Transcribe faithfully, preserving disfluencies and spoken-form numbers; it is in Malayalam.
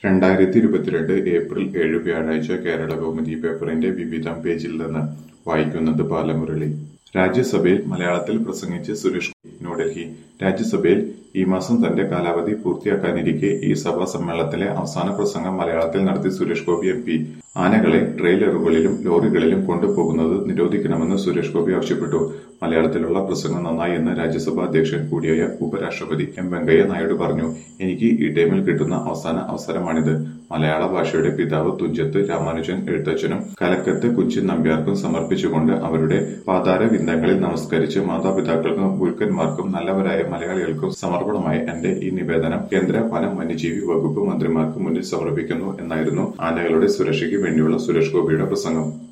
രണ്ടായിരത്തി ഇരുപത്തിരണ്ട് ഏപ്രിൽ ഏഴ് വ്യാഴാഴ്ച കേരളകൗമുദി പേപ്പറിന്റെ വിവിധം പേജിൽ നിന്ന് വായിക്കുന്നത് ബാലമുരളി. രാജ്യസഭയിൽ മലയാളത്തിൽ പ്രസംഗിച്ച് സുരേഷ് ഗോപി. ന്യൂഡൽഹി. രാജ്യസഭയിൽ ഈ മാസം തന്റെ കാലാവധി പൂർത്തിയാക്കാനിരിക്കെ ഈ സഭാ സമ്മേളനത്തിലെ അവസാന പ്രസംഗം മലയാളത്തിൽ നടത്തി സുരേഷ് ഗോപി എം പി. ആനകളെ ട്രെയിലറുകളിലും ലോറികളിലും കൊണ്ടുപോകുന്നത് നിരോധിക്കണമെന്ന് സുരേഷ് ഗോപി ആവശ്യപ്പെട്ടു. മലയാളത്തിലുള്ള പ്രസംഗം നന്നായി എന്ന് രാജ്യസഭാ അധ്യക്ഷൻ കൂടിയായ ഉപരാഷ്ട്രപതി എം വെങ്കയ്യ നായിഡു പറഞ്ഞു. എനിക്ക് ഈ ടൈമിൽ കിട്ടുന്ന അവസാന അവസരമാണിത്. മലയാള ഭാഷയുടെ പിതാവ് തുഞ്ചത്ത് രാമാനുജൻ എഴുത്തച്ഛനും കലക്കത്ത് കുഞ്ചൻ നമ്പ്യാർക്കും സമർപ്പിച്ചുകൊണ്ട് അവരുടെ പാതാരവിന്ദങ്ങളിൽ നമസ്കരിച്ച് മാതാപിതാക്കൾക്കും ഗുരുക്കന്മാർക്കും നല്ലവരായ മലയാളികൾക്കും സമർപ്പണമായ എന്റെ ഈ നിവേദനം കേന്ദ്ര വനം വന്യജീവി വകുപ്പ് മന്ത്രിമാർക്ക് മുന്നിൽ സമർപ്പിക്കുന്നു എന്നായിരുന്നു ആനകളുടെ സുരക്ഷയ്ക്ക് വേണ്ടിയുള്ള സുരേഷ് ഗോപിയുടെ പ്രസംഗം.